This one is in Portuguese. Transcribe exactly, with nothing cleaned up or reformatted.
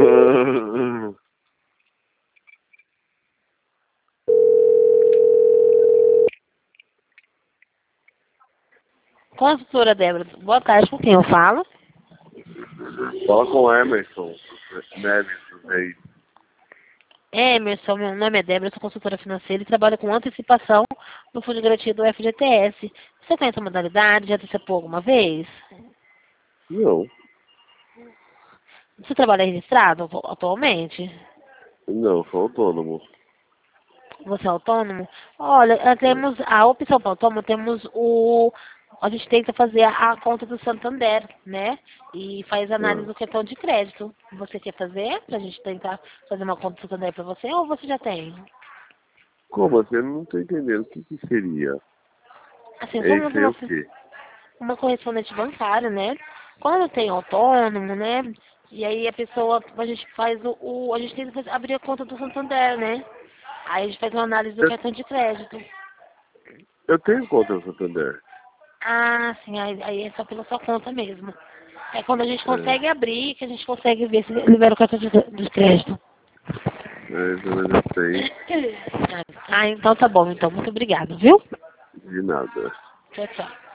Consultora Débora, boa tarde, com quem eu falo? Fala com o Emerson Neves do Reis. Emerson, meu nome é Débora, eu sou consultora financeira e trabalho com antecipação no Fundo de Garantia do F G T S. Você conhece a modalidade? Já antecipou alguma vez? Não, Você trabalha registrado atu- atualmente? não, sou autônomo. Você é autônomo? Olha, eh, temos a opção para autônomo, temos o... A gente tenta fazer a, a conta do Santander, né? E faz análise Ah, do cartão de crédito. Você quer fazer? Pra gente tentar fazer uma conta do Santander para você ou você já tem? como assim? Eu não tô entendendo. O que que seria? Assim, somos Esse é uma, o quê? uma correspondente bancária, né? Quando tem autônomo, né? E aí a pessoa, a gente faz o, o a gente tenta fazer- abrir a conta do Santander, né? Aí a gente faz uma análise do Eu, cartão de crédito. eu tenho conta no Santander. Ah, sim, aí, aí é só pela sua conta mesmo. É quando a gente É, consegue abrir que a gente consegue ver se libera o cartão de, de crédito. é, isso eu já sei. Ah, então tá bom, então. Muito obrigada, viu? De nada. Tchau, tchau.